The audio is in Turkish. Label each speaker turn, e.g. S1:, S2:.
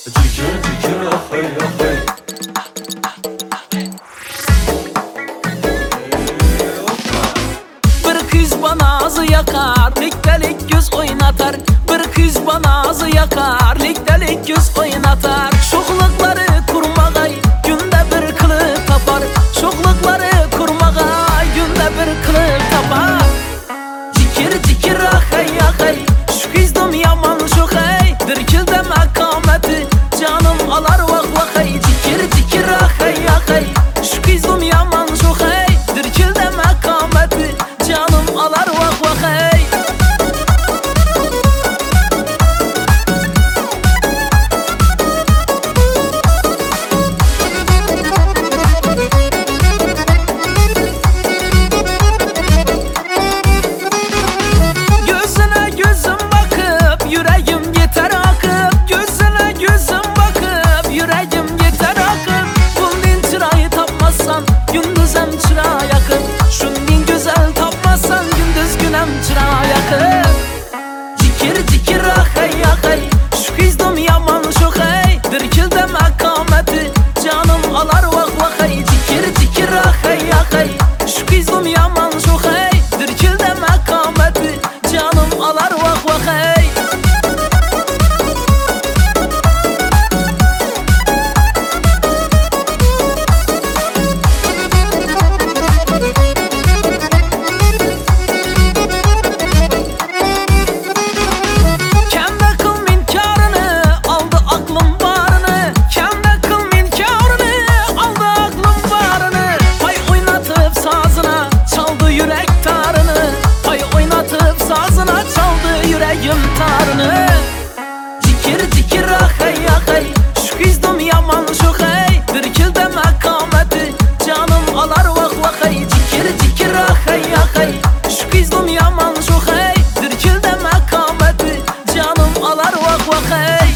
S1: Dikir dikir ahay ahay.
S2: Bir kız bana ağzı yakar, liktelik göz oynatar. Bir kız bana ağzı yakar, liktelik göz oynatar. Şoklukları kurmağa günde bir kılık tapar. Şoklukları kurmağa günde bir kılık tapar. Dikir dikir ahay ahay, şu kızdım yaman şu hey. Dirkilde mekameti canım alar vah vah hey. Dikir dikir ahay ahay, şu kızdım yaman şu hey. Dirkilde mekameti canım alar vah vah hey. Gözüne gözüm bakıp yüreğim yeter akıp. Gözüne gözüm bakıp yüreğim yeter akıp. Bundan çırayı tapmazsan gündüzem çıra yakıp. Şundan güzel tapmazsan gündüz günem çıra yakıp. Dikir dikir ahay ahay, şu kızdım yaman şu hey. Dirkilde mekameti canım alar vah vah hey. Dikir dikir ahay ahay, şu kızdım yaman şu hey. Dirkilde mekameti canım alar vah vah hey. Kendi kıl minkarını aldı aklım barını. Kendi kıl minkarını aldı aklım barını. Pay oynatıp sazına çaldı yürek tarını. Pay oynatıp sazına çaldı yüreğim tarını. Dikir dikir ahay ahay, şu kızdım yaman şu hey. Dirkilde mekameti canım alar vah vah hey. Dikir dikir ahay ahay, şu kızdım yaman şu hey. Dirkilde mekameti canım alar vah vah hey.